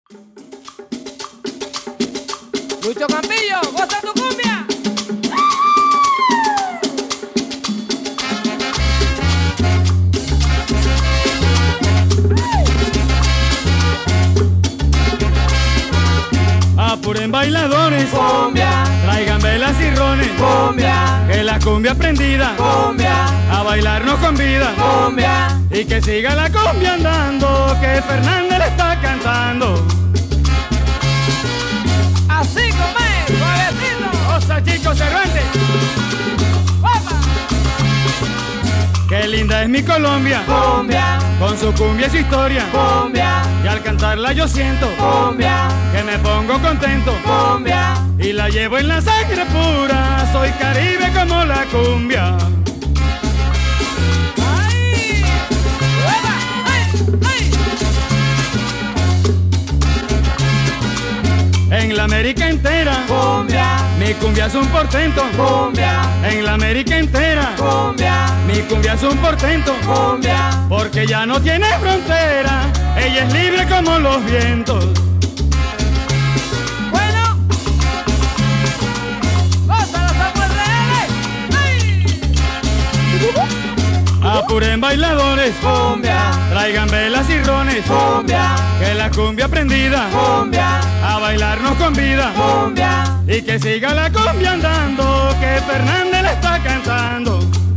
Lucho Campillo, goza tu cumbia. Apuren bailadores, Cumbia, traigan velas y rones, cumbia, que la cumbia prendida cumbia, a bailar nos convida. cumbia. Y que siga la cumbia andando, que Fernández le está cantando. Así como es, suavecito. ¡Osa, chicos, Cervantes! ¡Opa! ¡Qué linda es mi Colombia! Cumbia, Con su cumbia y su historia. cumbia, Y al cantarla yo siento cumbia, que me pongo contento. cumbia. Y la llevo en la sangre pura, soy caribe como la cumbia. ¡Ay! ¡Opa! ¡Ay! ¡Ay! En la América entera, Cumbia, mi cumbia es un portento. cumbia, En la América entera, cumbia, mi cumbia es un portento. cumbia. Porque ya no tiene frontera, ella es libre como los vientos. Bueno, goza los samuels reales. ¡Ay! Apuren bailadores, Cumbia, traigan velas y rones, cumbia, que la cumbia prendida cumbia, a bailar nos convida. cumbia. Y que siga la cumbia andando, que Fernández le está cantando.